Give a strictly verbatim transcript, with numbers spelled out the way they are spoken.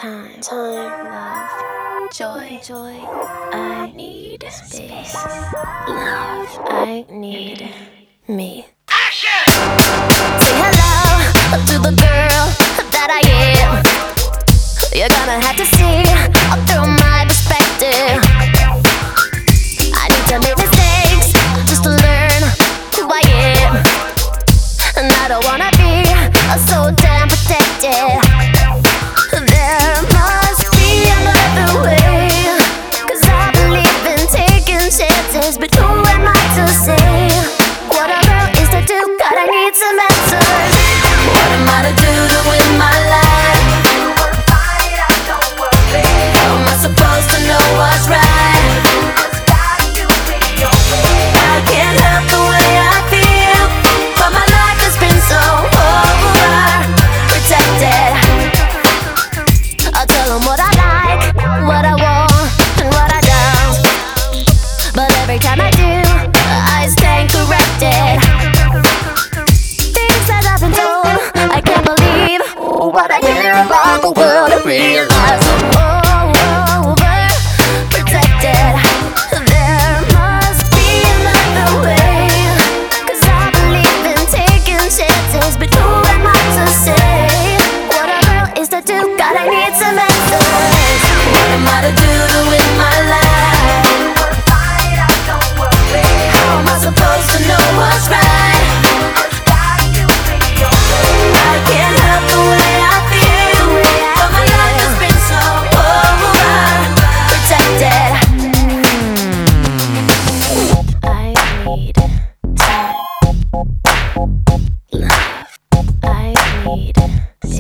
time, time, love, joy, joy. I need space, love. I need me. Action! Say hello to the girl that I am. You're gonna have to see through my perspective. I need to make mistakes just to learn who I am, and I don't wanna be so damn protected. There must be another way, 'cause I believe in taking chances. But who am I to say what a girl is to do? God, I need some answers. What am I to do to win my life? How am I supposed to know what's right? I can't help the way I feel, but my life has been so overprotected. I'll tell them what I like, what I want, and what I don't. But every time I do, I stand corrected. Things that I've been told, I can't believe what I hear about the world and realize I'm overprotected. There must be another way, 'cause I believe in taking chances. But who am I to say what a girl is to do? God, I need some answers. What am I to do to win my life? How am I supposed to know what's right? I can't help the way I feel, but my life has been so overprotected. I need time, love. I need